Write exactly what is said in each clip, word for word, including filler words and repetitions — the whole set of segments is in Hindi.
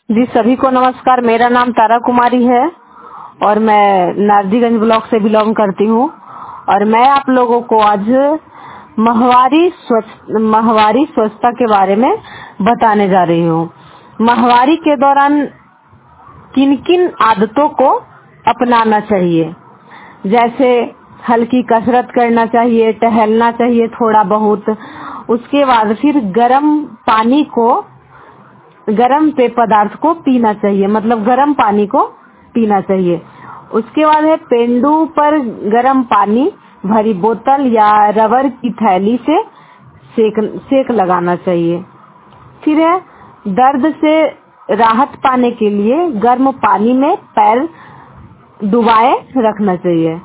जी सभी को नमस्कार। मेरा नाम तारा कुमारी है और मैं नारजीगंज ब्लॉक से बिलोंग करती हूँ और मैं आप लोगों को आज माहवारी स्वच्छ माहवारी स्वच्छता के बारे में बताने जा रही हूँ। माहवारी के दौरान किन किन आदतों को अपनाना चाहिए, जैसे हल्की कसरत करना चाहिए, टहलना चाहिए थोड़ा बहुत। उसके बाद फिर गर्म पानी को गर्म पेय पदार्थ को पीना चाहिए, मतलब गर्म पानी को पीना चाहिए। उसके बाद है पेंडू पर गर्म पानी भरी बोतल या रबर की थैली से सेक सेक लगाना चाहिए। फिर है दर्द से राहत पाने के लिए गर्म पानी में पैर डुबाए रखना चाहिए।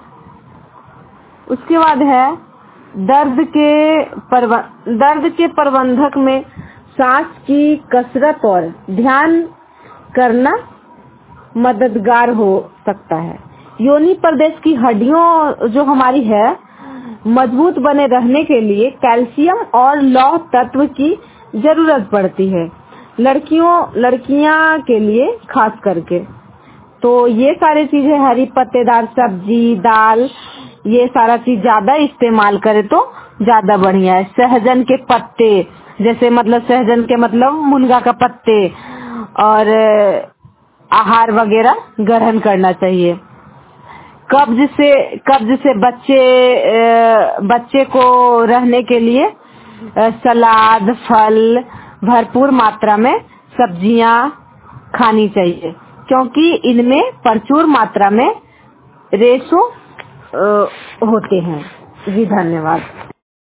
उसके बाद है दर्द के परव दर्द के प्रबंधक में सांस की कसरत और ध्यान करना मददगार हो सकता है। योनि प्रदेश की हड्डियों जो हमारी है मजबूत बने रहने के लिए कैल्शियम और लौह तत्व की जरूरत पड़ती है, लड़कियों लड़कियां के लिए खास करके। तो ये सारी चीजें, हरी पत्तेदार सब्जी, दाल, ये सारा चीज ज्यादा इस्तेमाल करें तो ज्यादा बढ़िया है। सहजन के पत्ते, जैसे मतलब सहजन के मतलब मुनगा का पत्ते, और आहार वगैरह ग्रहण करना चाहिए। कब्ज से कब्ज से बच्चे बच्चे को रहने के लिए सलाद, फल, भरपूर मात्रा में सब्जियां खानी चाहिए, क्योंकि इनमें प्रचुर मात्रा में रेशो होते हैं। जी धन्यवाद।